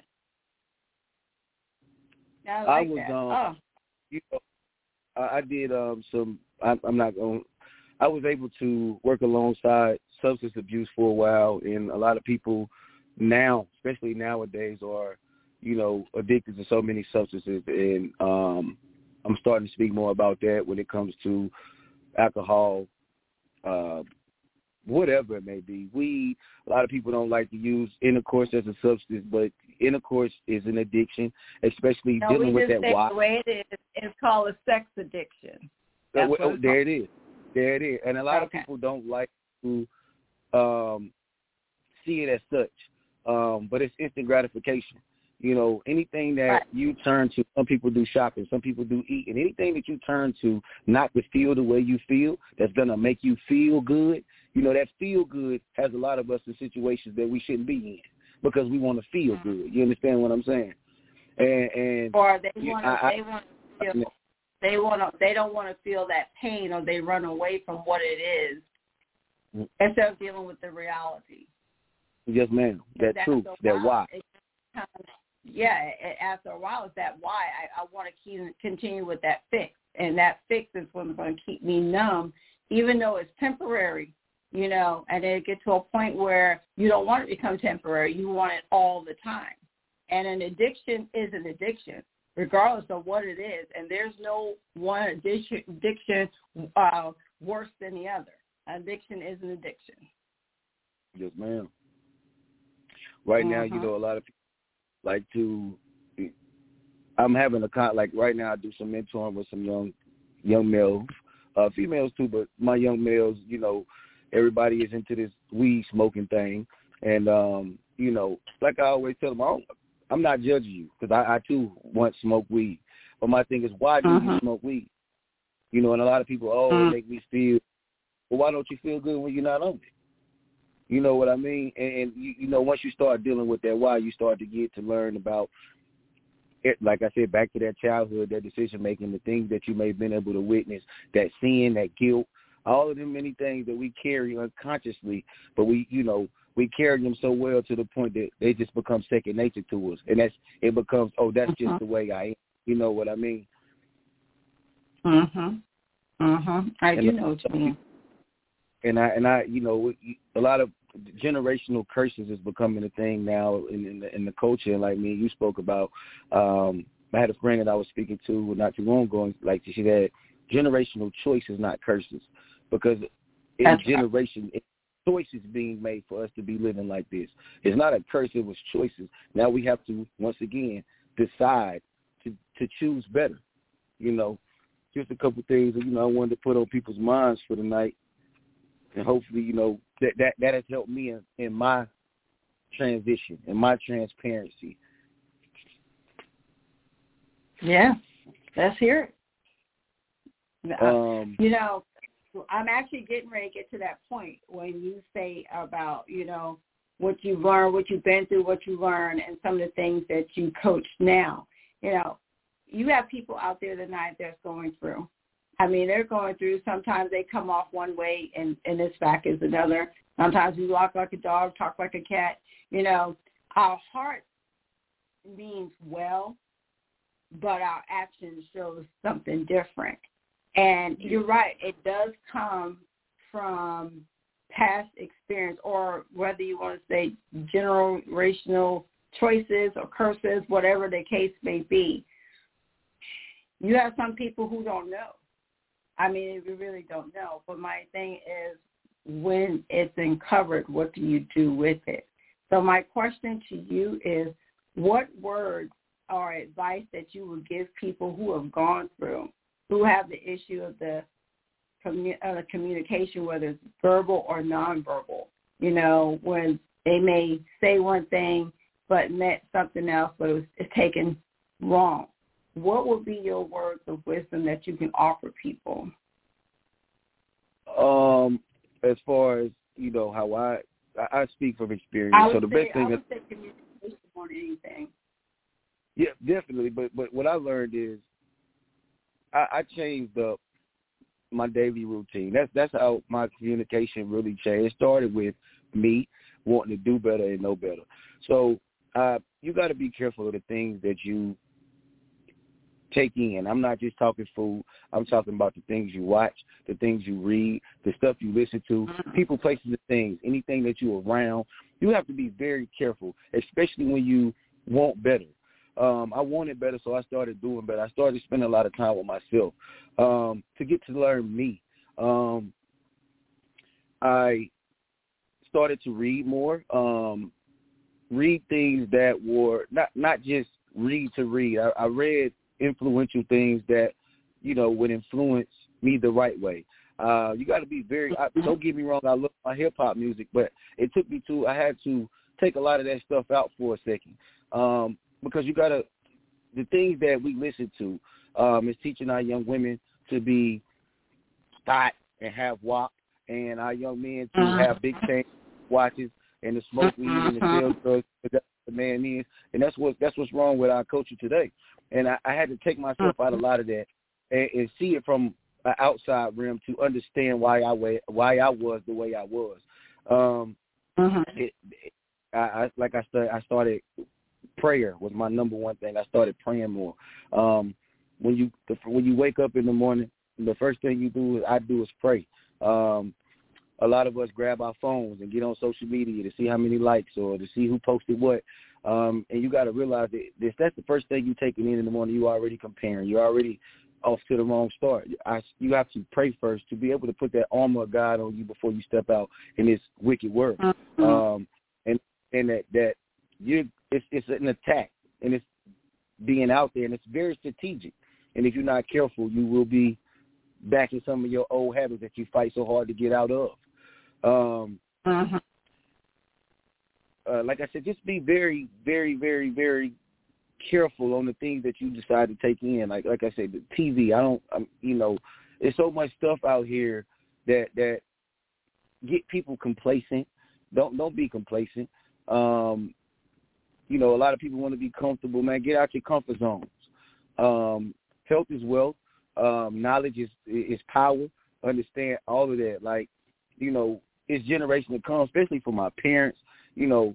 I, like I was that. um, oh. you know, I, I did um some. I, I'm not going. I was able to work alongside substance abuse for a while, and a lot of people now, especially nowadays, are, you know, addicted to so many substances, and um, I'm starting to speak more about that when it comes to alcohol, uh, whatever it may be. Weed. A lot of people don't like to use intercourse as a substance, but intercourse is an addiction, especially no, dealing we with just that. Say Why? the way it is, it's called a sex addiction. That's well, what there it is. There it is. And a lot okay. of people don't like to um, see it as such, um, but it's instant gratification. You know, anything that right. you turn to, some people do shopping, some people do eating, anything that you turn to not to feel the way you feel, that's going to make you feel good, you know, that feel good has a lot of us in situations that we shouldn't be in because we want to feel mm-hmm. good. You understand what I'm saying? And, and Or they you, want I, to, they want to feel They want to. They don't want to feel that pain, or they run away from what it is mm-hmm. instead of dealing with the reality. Yes, ma'am. That truth. That why. It, yeah. It, after a while, it's that why. I, I want to keep continue with that fix, and that fix is what's going to keep me numb, even though it's temporary. You know, and it gets to a point where you don't want it to become temporary. You want it all the time. And an addiction is an addiction, regardless of what it is. And there's no one addiction, addiction uh, worse than the other. Addiction is an addiction. Yes, ma'am. Right uh-huh. now, you know, a lot of people like to, I'm having a, con like right now I do some mentoring with some young young males, uh, females too, but my young males, you know, everybody is into this weed smoking thing. And, um, you know, like I always tell them, I don't, I'm not judging you because I, I, too, once smoked weed. But my thing is, why do uh-huh. you smoke weed? You know, and a lot of people, oh, uh-huh. it make me feel, well, why don't you feel good when you're not on it? You know what I mean? And, and you, you know, once you start dealing with that why, you start to get to learn about it, like I said, back to that childhood, that decision-making, the things that you may have been able to witness, that sin, that guilt, all of them many things that we carry unconsciously, but we, you know, we carry them so well to the point that they just become second nature to us. And that's, it becomes, oh, that's just uh-huh. the way I am. You know what I mean? Uh-huh. Uh-huh. I and do know what you mean. And I, and I, you know, a lot of generational curses is becoming a thing now in, in, the, in the culture. And like me, you spoke about, um, I had a friend that I was speaking to not too long ago, and like she said, generational choices, not curses. Because in That's generation, right. choices being made for us to be living like this. It's not a curse, it was choices. Now we have to, once again, decide to, to choose better. You know, just a couple things that, you know, I wanted to put on people's minds for the night. And hopefully, you know, that, that, that has helped me in, in my transition, in my transparency. Yeah, let's hear it. Um, you know, I'm actually getting ready to get to that point when you say about, you know, what you've learned, what you've been through, what you learned, and some of the things that you coach now. You know, you have people out there tonight that's going through. I mean, they're going through. Sometimes they come off one way and, and this back is another. Sometimes we walk like a dog, talk like a cat. You know, our heart means well, but our actions show something different. And you're right, it does come from past experience, or whether you want to say generational choices or curses, whatever the case may be. You have some people who don't know. I mean, we really don't know. But my thing is, when it's uncovered, what do you do with it? So my question to you is, what words or advice that you would give people who have gone through, who have the issue of the commu- uh, communication, whether it's verbal or nonverbal, you know, when they may say one thing but meant something else, but it was, it's taken wrong. What would be your words of wisdom that you can offer people? Um, as far as, you know, how I, I, I speak from experience. I would so the say, best thing I would is, say communication more than anything. Yeah, definitely. But but what I learned is I, I changed up my daily routine. That's that's how my communication really changed. It started with me wanting to do better and know better. So uh, you got to be careful of the things that you take in. I'm not just talking food. I'm talking about the things you watch, the things you read, the stuff you listen to, people, places, and things, anything that you're around. You have to be very careful, especially when you want better. Um, I wanted better, so I started doing better. I started spending a lot of time with myself um, to get to learn me. Um, I started to read more, um, read things that were not not just read to read. I, I read influential things that, you know, would influence me the right way. Uh, you got to be very, I, don't get me wrong, I love my hip-hop music, but it took me to, I had to take a lot of that stuff out for a second. Um, because you got to, the things that we listen to um, is teaching our young women to be thought and have W A P, and our young men to uh-huh. have big chain watches and to smoke weed and to sell drugs. That's what the man is, and that's what that's what's wrong with our culture today. And I, I had to take myself out of a lot of that and, and see it from an outside realm to understand why I why I was the way I was. Um, mm-hmm. it, it, I, I like I started, I started prayer was my number one thing. I started praying more. Um, when you when you wake up in the morning, the first thing you do is I do is pray. Um, a lot of us grab our phones and get on social media to see how many likes or to see who posted what. Um, and you got to realize that if that's the first thing you're taking in in the morning, you're already comparing. You're already off to the wrong start. I, you have to pray first to be able to put that armor of God on you before you step out in this wicked world. Mm-hmm. Um, and and that, that you it's, it's an attack, and it's being out there, and it's very strategic. And if you're not careful, you will be back in some of your old habits that you fight so hard to get out of. Um, uh-huh. uh, like I said, just be very, very, very, very careful on the things that you decide to take in. Like like I said, the T V. I don't, I'm, you know, there's so much stuff out here that that get people complacent. Don't don't be complacent. Um, you know, a lot of people want to be comfortable. Man, get out your comfort zones. Um, health is wealth. Um, knowledge is is power. Understand all of that. Like, you know, it's generation to come, especially for my parents. You know,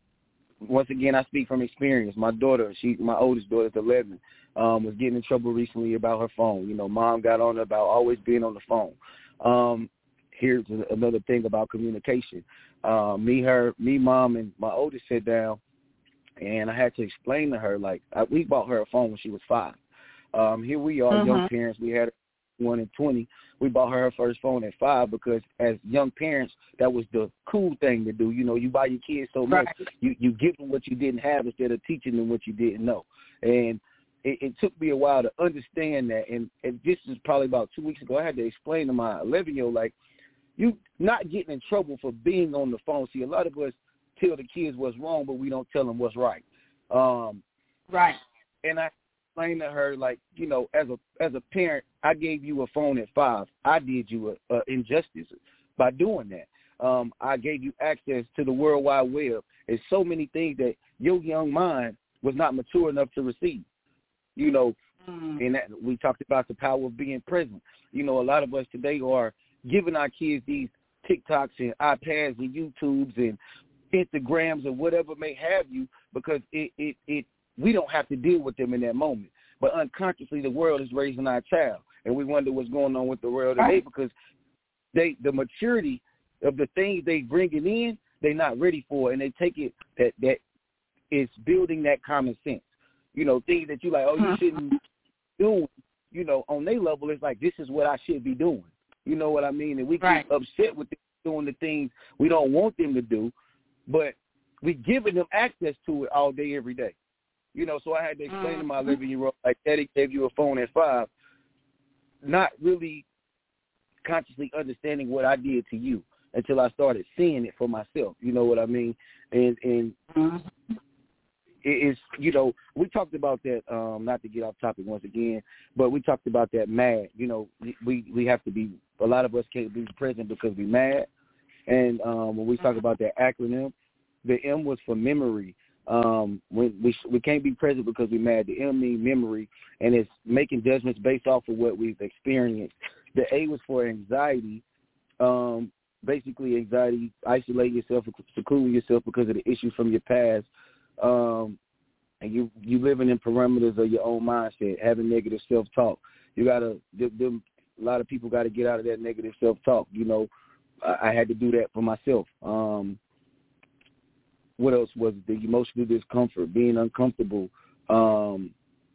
once again, I speak from experience. My daughter, she, my oldest daughter, is eleven, um, was getting in trouble recently about her phone. You know, mom got on her about always being on the phone. Um, here's another thing about communication. Uh, me, her, me, mom, and my oldest sat down, and I had to explain to her, like, I, we bought her a phone when she was five. Um, here we are, mm-hmm. young parents. We had one and twenty. We bought her her first phone at five because as young parents, that was the cool thing to do. You know, you buy your kids so much, right. you, you give them what you didn't have instead of teaching them what you didn't know. And it, it took me a while to understand that. And, and this is probably about two weeks ago. I had to explain to my eleven-year-old, like, you not getting in trouble for being on the phone. See, a lot of us tell the kids what's wrong, but we don't tell them what's right. Um, right. And I explained to her, like, you know, as a as a parent, I gave you a phone at five. I did you a, a injustice by doing that. Um, I gave you access to the World Wide Web. There's so many things that your young mind was not mature enough to receive. You know, mm. and that, we talked about the power of being present. You know, a lot of us today are giving our kids these TikToks and iPads and YouTubes and Instagrams or whatever may have you because it, it, it we don't have to deal with them in that moment. But unconsciously, the world is raising our child, and we wonder what's going on with the world today right. because they the maturity of the things they bringing in, they're not ready for, and they take it that that is building that common sense. You know, things that you like, oh, you shouldn't do. You know, on their level, it's like this is what I should be doing. You know what I mean? And we right. get upset with them doing the things we don't want them to do, but we giving them access to it all day, every day. You know, so I had to explain mm-hmm. to my eleven-year-old, like, Daddy gave you a phone at five, not really consciously understanding what I did to you until I started seeing it for myself. You know what I mean? And and mm-hmm. it's, you know, we talked about that, um, not to get off topic once again, but we talked about that mad. You know, we, we have to be, a lot of us can't be present because we're mad. And um, when we talk about that acronym, the M was for memory. Um, when we we can't be present because we're mad. The M means memory, and it's making judgments based off of what we've experienced. The A was for anxiety. Um, basically, anxiety, isolate yourself, secluding yourself because of the issues from your past. Um, and you you living in parameters of your own mindset, having negative self-talk. You gotta, them, them, a lot of people got to get out of that negative self-talk. You know, I, I had to do that for myself. Um, what else was it? The emotional discomfort, being uncomfortable. Um,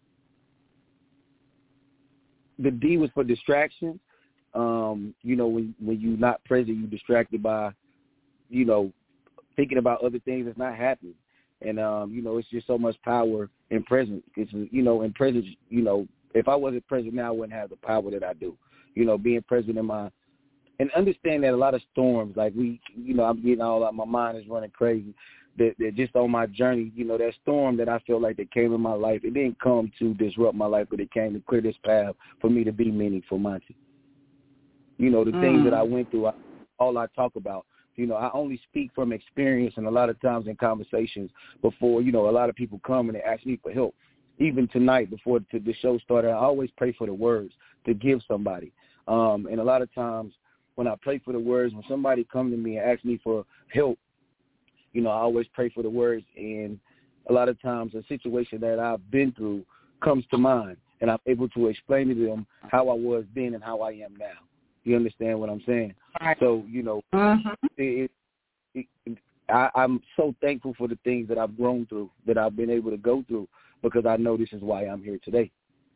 the D was for distraction. Um, you know, when when you're not present, you're distracted by, you know, thinking about other things that's not happening. And, um, you know, it's just so much power in presence. It's, you know, in presence, you know, if I wasn't present now, I wouldn't have the power that I do. You know, being present in my, and understand that a lot of storms, like we, you know, I'm getting all out, my mind is running crazy. That, that just on my journey, you know, that storm that I feel like that came in my life, it didn't come to disrupt my life, but it came to clear this path for me to be meaningful, Monty. You know, the mm. things that I went through, I, all I talk about. You know, I only speak from experience, and a lot of times in conversations before, you know, a lot of people come and they ask me for help. even tonight before the, the show started, I always pray for the words to give somebody. Um, and a lot of times when I pray for the words, when somebody comes to me and asks me for help, you know, I always pray for the words. And a lot of times a situation that I've been through comes to mind, and I'm able to explain to them how I was then and how I am now. You understand what I'm saying? Right. So, you know, mm-hmm. it, it, it, I, I'm so thankful for the things that I've grown through, that I've been able to go through, because I know this is why I'm here today.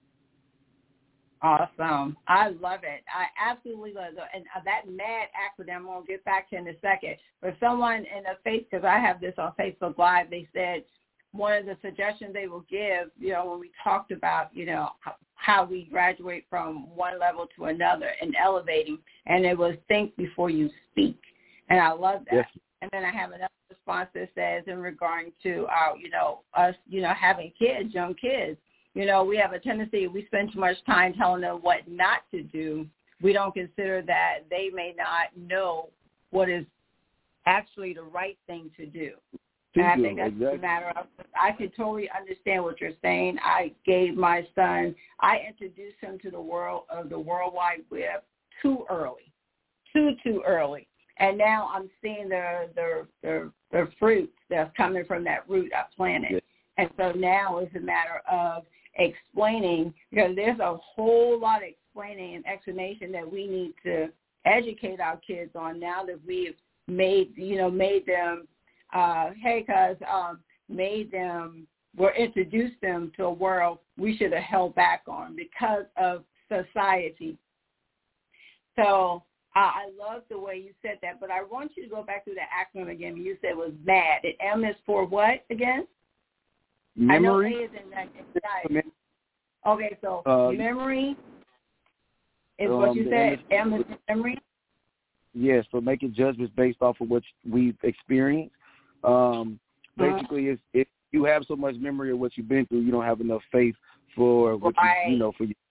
Awesome. I love it. I absolutely love it. And that MAD acronym, I'm going to get back to in a second. For someone in the face, because I have this on Facebook Live, they said one of the suggestions they will give, you know, when we talked about, you know, how we graduate from one level to another and elevating, and it was think before you speak. And I love that. Yes. And then I have another response that says in regarding to our, you know, us, you know, having kids, young kids, you know, we have a tendency, we spend too much time telling them what not to do. We don't consider that they may not know what is actually the right thing to do. And I think that's exactly. a matter of, I can totally understand what you're saying. I gave my son, I introduced him to the world of the World Wide Web too early, too, too early. And now I'm seeing the the the, the fruits that's coming from that root I planted. Yes. And so now it's a matter of explaining, because there's a whole lot of explaining and explanation that we need to educate our kids on now that we've made, you know, made them, uh, hey, cuz, um, made them, or introduced them to a world we should have held back on because of society. So uh, I love the way you said that, but I want you to go back through the acronym again. You said it was MAD. And M is for what again? Memory. I know A is in that anxiety. Okay, so uh, memory is um, what you said. M is memory. Yes, so making judgments based off of what we've experienced. Um, basically, uh-huh. it's, if you have so much memory of what you've been through, you don't have enough faith for what right. you, you know for you.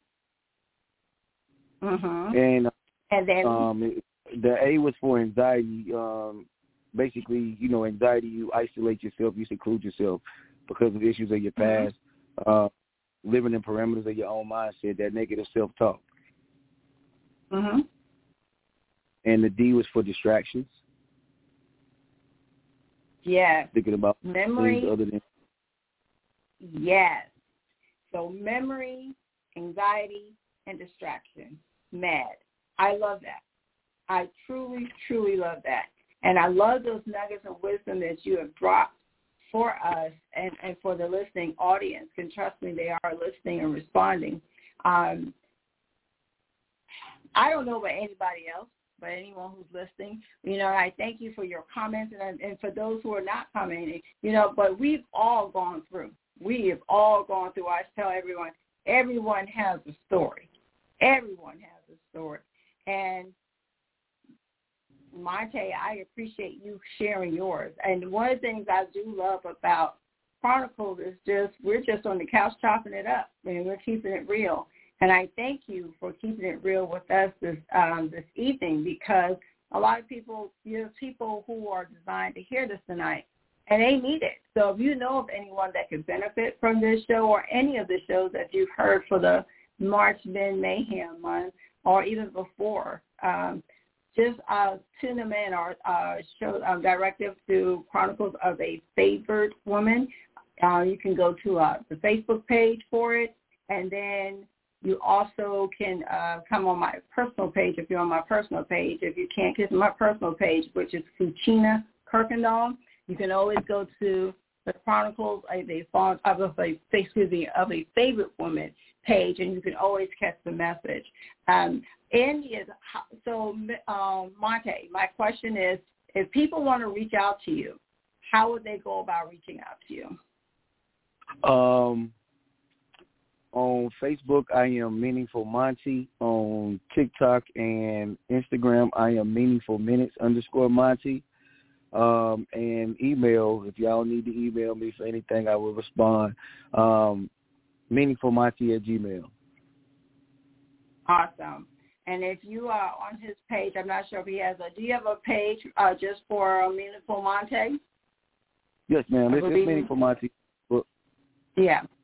Uh-huh. And and then um, it, the A was for anxiety. Um, basically, you know, anxiety, you isolate yourself, you seclude yourself because of issues of your past, uh, living in parameters of your own mindset, that negative self-talk. Mm-hmm. And the D was for distractions. Yes. Thinking about memory. things other than. Yes. So memory, anxiety, and distraction. MAD. I love that. I truly, truly love that. And I love those nuggets of wisdom that you have dropped for us and, and for the listening audience. And trust me, they are listening and responding. Um, I don't know about anybody else, but anyone who's listening, you know, I thank you for your comments and, and for those who are not commenting, you know, but we've all gone through. We have all gone through. I tell everyone, everyone has a story. Everyone has a story. And Monte, I appreciate you sharing yours. And one of the things I do love about Chronicles is just we're just on the couch chopping it up. I mean, we're keeping it real. And I thank you for keeping it real with us this um, this evening, because a lot of people, you know, people who are designed to hear this tonight, and they need it. So if you know of anyone that could benefit from this show or any of the shows that you've heard for the March Men Mayhem month or even before, um, just uh, tune them in or uh, show um, direct them to Chronicles of a Favored Woman. Uh, you can go to uh, the Facebook page for it, and then you also can uh, come on my personal page if you're on my personal page. If you can't get to my personal page, which is Fuchina Kirkendall, you can always go to the Chronicles of a, of a, excuse me, of a Favorite Woman page, and you can always catch the message. Um, and is, so, um, Monte, my question is, if people want to reach out to you, how would they go about reaching out to you? Um, on Facebook, I am Meaningful Monty. On TikTok and Instagram, I am Meaningful Minutes underscore Monty. Um, and email, if y'all need to email me for anything, I will respond. Um, meaningfulmonty at gmail. Awesome. And if you are on his page, I'm not sure if he has a, do you have a page uh, just for uh, Meaningful Monty? Yes, ma'am. It's, it's Meaningful Monty. Yeah.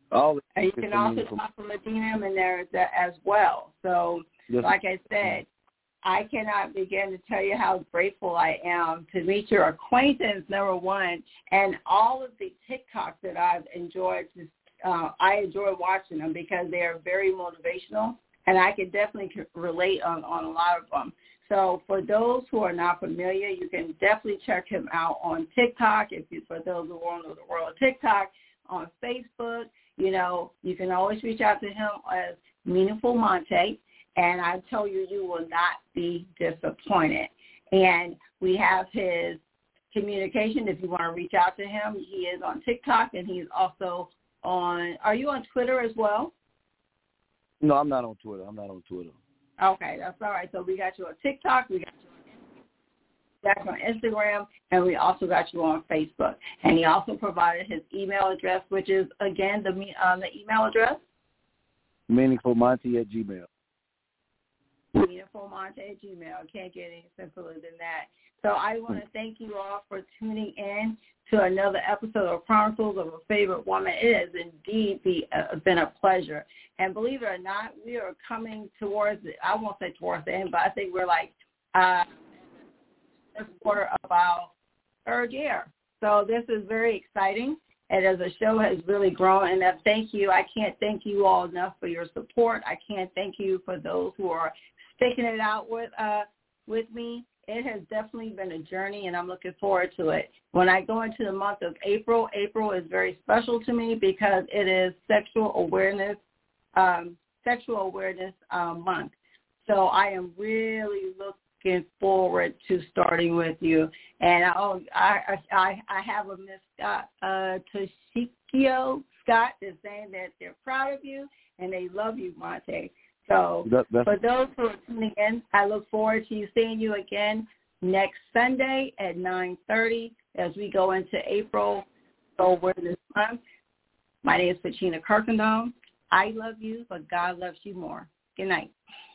All and you can also talk to Medina in there as well. So, yes. like I said, I cannot begin to tell you how grateful I am to meet your acquaintance, number one, and all of the TikToks that I've enjoyed. Just, uh, I enjoy watching them because they are very motivational, and I can definitely relate on, on a lot of them. So for those who are not familiar, you can definitely check him out on TikTok. If you, for those who want to know the world of TikTok, on Facebook, you know, you can always reach out to him as Meaningful Monte, and I tell you, you will not be disappointed. And we have his communication if you want to reach out to him. He is on TikTok, and he's also on, are you on Twitter as well? No, I'm not on Twitter. I'm not on Twitter. Okay, that's all right. So we got you on TikTok, we got you on, on Instagram, and we also got you on Facebook. And he also provided his email address, which is, again, the um, the email address? MeaningfulMonte at Gmail. MeaningfulMonte at Gmail. Can't get any simpler than that. So I want to thank you all for tuning in to another episode of Chronicles of a Favorite Woman. It has indeed be, uh, been a pleasure. And believe it or not, we are coming towards, the, I won't say towards the end, but I think we're like uh, this quarter of our third year. So this is very exciting. And as the show has really grown, and I thank you. I can't thank you all enough for your support. I can't thank you for those who are sticking it out with uh, with me. It has definitely been a journey, and I'm looking forward to it. When I go into the month of April, April is very special to me because it is Sexual Awareness um, Sexual Awareness um, Month. So I am really looking forward to starting with you. And oh, I I, I have a Miss Scott uh, Toshikio Scott is saying that they're proud of you and they love you, Monte. So that, for those who are tuning in, I look forward to you seeing you again next Sunday at nine thirty as we go into April Awareness Month. My name is Pachina Kirkendall. I love you, but God loves you more. Good night.